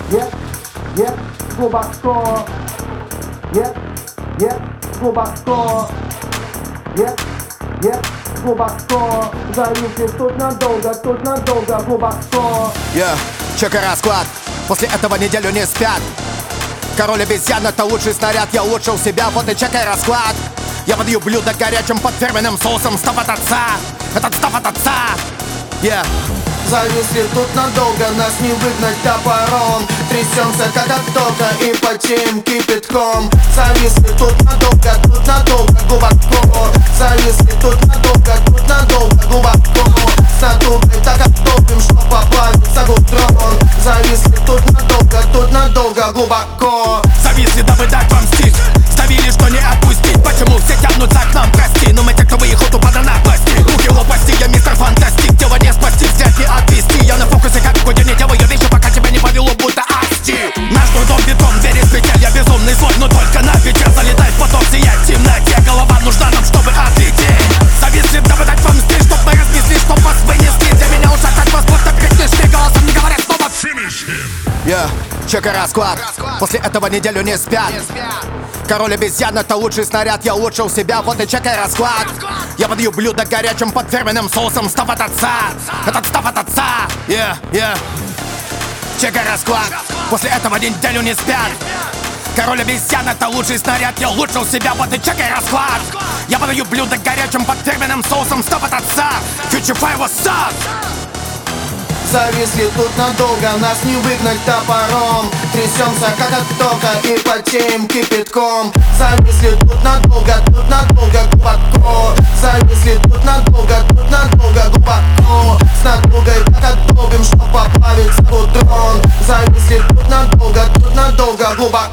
глубоко. Глубоко. Глубоко. Зависнет тут надолго, глубоко. Чекай расклад. После этого неделю не спят. Король обезьян — это лучший снаряд. Я улучшил себя, вот и чекай расклад. Я подаю блюдо горячим под фирменным соусом. Став от отца. Этот став от отца. Зависли тут надолго, нас не выгнать топором. Трясемся как от тока и потеем кипятком. Зависли тут надолго, глубоко. Зависли тут надолго, глубоко. С натугой так оттопим, что поплавится гудрон. Зависли тут надолго, глубоко. Зависли, дабы дать вам стих. Ставили, что не отпустить. Почему все тянутся к нам, прости. Но мы те, кто выехал тупо до напасти. Руки лопасти, я мистер фантастик. Тело не спасти, взять не отвести. Я на фокусе, как в не делаю вещи, пока тебя не повело, будто асти. Наш дом бетон, двери с петель. Я безумный злой, но только на вечер. Залетай в поток, сиять в темноте. Голова нужна нам, чтобы отлететь. Зависли, дабы дать вам стиль, чтоб мы разнесли, чтоб вас вынесли. Для меня ушах как вас будто пришли. Голосом не говорят снова finish him. Чекай расклад. После этого неделю не спят. Король обезьян — это лучший снаряд. Я улучшил себя, вот и чекай расклад. Я подаю блюдо горячим под фирменным соусом. Став от отца. Этот став от отца. Чекай расклад. После этого неделю не спят. Король обезьян — это лучший снаряд. Я улучшил себя, вот и чекай расклад. Я подаю блюдо горячим под фирменным соусом. Став от отца. Future Fire, what's up? Зависли тут надолго, нас не выгнать топором. Трясемся как от тока и потеем кипятком. Зависли тут надолго, глубоко. Зависли тут надолго, глубоко. С натугой так оттопим, что поплавится гудрон. Зависли тут надолго, глубоко.